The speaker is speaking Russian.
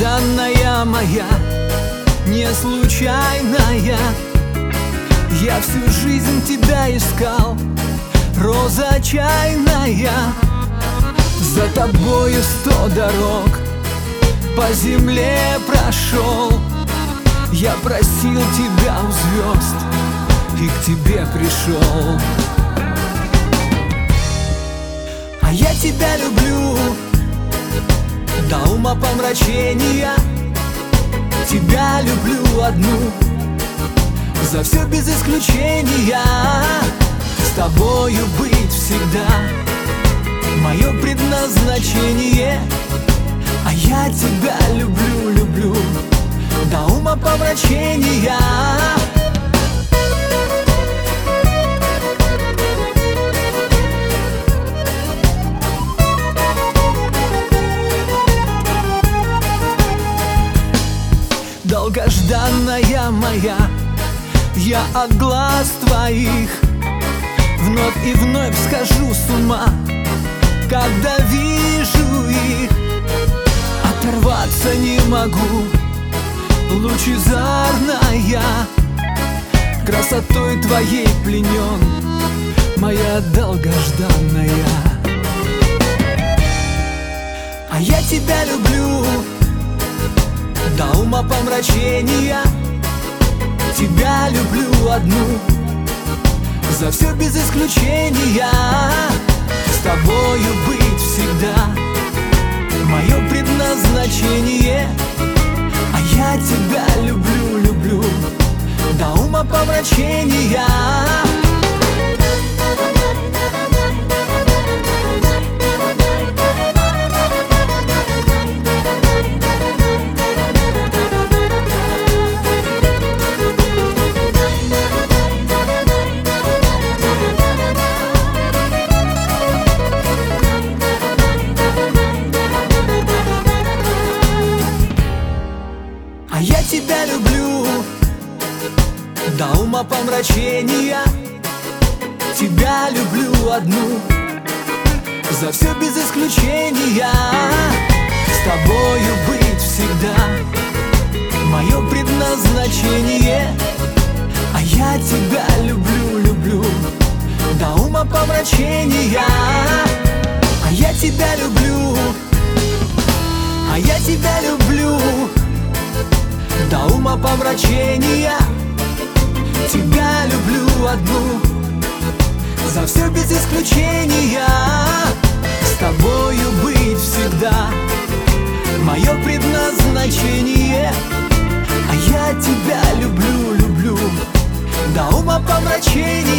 долгожданная моя, не случайная. Я всю жизнь тебя искал, роза чайная. За тобою 100 дорог по земле прошел. Я просил тебя у звезд и к тебе пришел. А я тебя люблю до умопомрачения. Тебя люблю одну, за все без исключения. С тобою быть всегда мое предназначение. А я тебя люблю, люблю до умопомрачения. Долгожданная моя, я от глаз твоих вновь и вновь схожу с ума, когда вижу их. Оторваться не могу, лучезарная, красотой твоей пленен, моя долгожданная. А я тебя люблю до умопомрачения. Тебя люблю одну, за все без исключения. С тобою быть всегда мое предназначение. А я тебя люблю, люблю до умопомрачения. Я тебя люблю до умопомрачения. Тебя люблю одну, за все без исключения. С тобою быть всегда мое предназначение. А я тебя люблю, люблю до умопомрачения. А я тебя люблю, а я тебя люблю до умопомрачения. Тебя люблю одну, за все без исключения. С тобою быть всегда мое предназначение. А я тебя люблю, люблю до умопомрачения.